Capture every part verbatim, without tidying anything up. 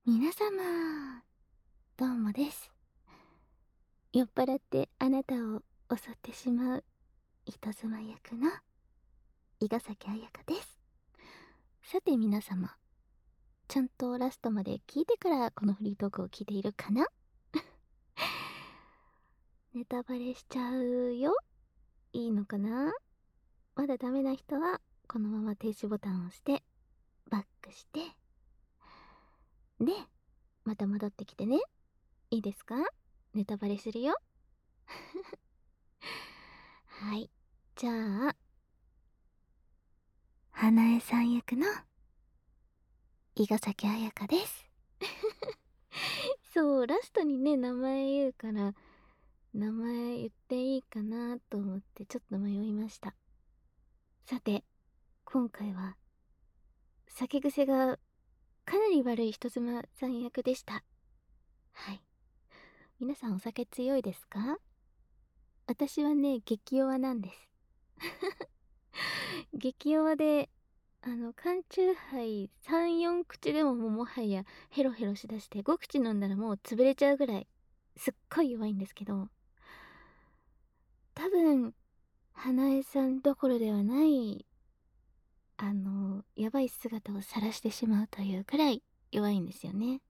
皆様、どうもです。酔っ払ってあなたを襲ってしまう人妻役の伊賀崎彩香です。さて皆様、ちゃんとラストまで聞いてからこのフリートークを聞いているかな？ネタバレしちゃうよ。いいのかな？まだダメな人はこのまま停止ボタンを押してバックしてで、また戻ってきてね。いいですか？ネタバレするよ。はい、じゃあ花江さん役の伊賀崎彩香です。そう、ラストにね、名前言うから、名前言っていいかなと思ってちょっと迷いました。さて、今回は、酒癖がかなり悪い人妻さん役でした。はい。皆さんお酒強いですか？私はね、激弱なんです。激弱で、あの、缶チューハイさん、よん口でももうもはやヘロヘロしだしてご口飲んだらもう潰れちゃうぐらい、すっごい弱いんですけど、多分、花江さんどころではない、あの、やばい姿を晒してしまうというくらい弱いんですよね。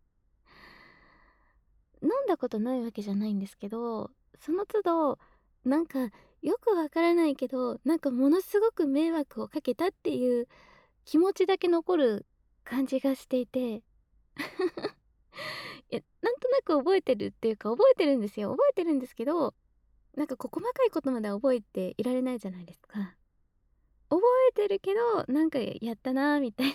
飲んだことないわけじゃないんですけど、その都度、なんか、よくわからないけど、なんかものすごく迷惑をかけたっていう気持ちだけ残る感じがしていて、いや、なんとなく覚えてるっていうか、覚えてるんですよ。覚えてるんですけど、なんかこう細かいことまでは覚えていられないじゃないですか。覚えてるけど、なんかやったなみたいな。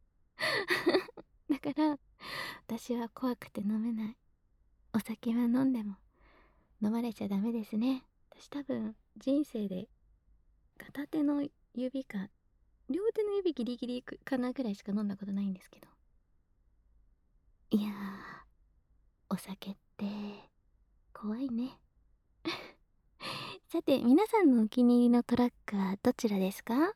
だから、私は怖くて飲めない。お酒は飲んでも飲まれちゃダメですね。私多分人生で片手の指か両手の指ギリギリかなぐらいしか飲んだことないんですけど。いやー、お酒って怖いね。さて、皆さんのお気に入りのトラックはどちらですか？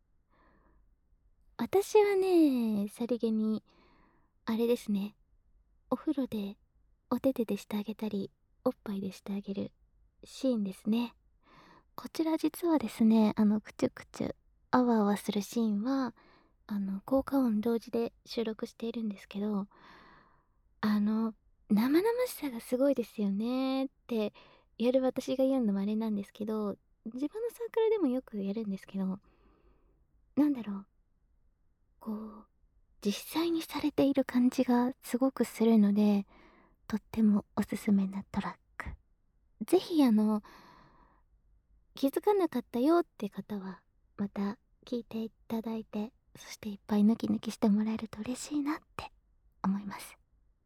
私はね、さりげに、あれですね。お風呂でお手手でしてあげたり、おっぱいでしてあげるシーンですね。こちら実はですね、あの、くちゅくちゅ、あわあわするシーンは、あの、効果音同時で収録しているんですけど、あの、生々しさがすごいですよねってやる私が言うのもあれなんですけど、自分のサークルでもよくやるんですけど、なんだろう、こう、実際にされている感じがすごくするので、とってもおすすめなトラック。ぜひあの、気づかなかったよって方は、また聞いていただいて、そしていっぱいヌキヌキしてもらえると嬉しいなって思います。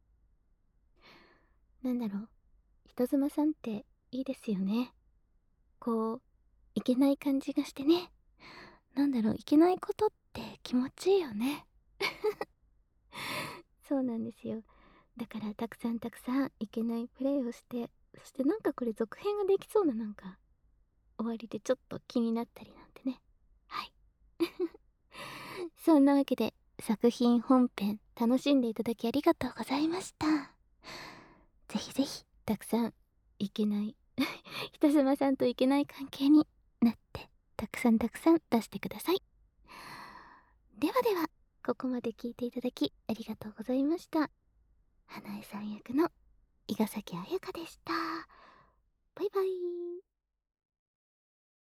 なんだろう、人妻さんっていいですよね。こう、いけない感じがしてね。なんだろう、いけないことって気持ちいいよね。そうなんですよ。だからたくさんたくさんいけないプレイをして、そしてなんかこれ続編ができそうななんか終わりでちょっと気になったりなんてね。はい。そんなわけで作品本編楽しんでいただきありがとうございました。ぜひぜひたくさんいけない人妻さんといけない関係になってたくさんたくさん出してください。ではでは、ここまで聞いていただきありがとうございました。花江さん役の伊賀崎彩香でした。バイバイ。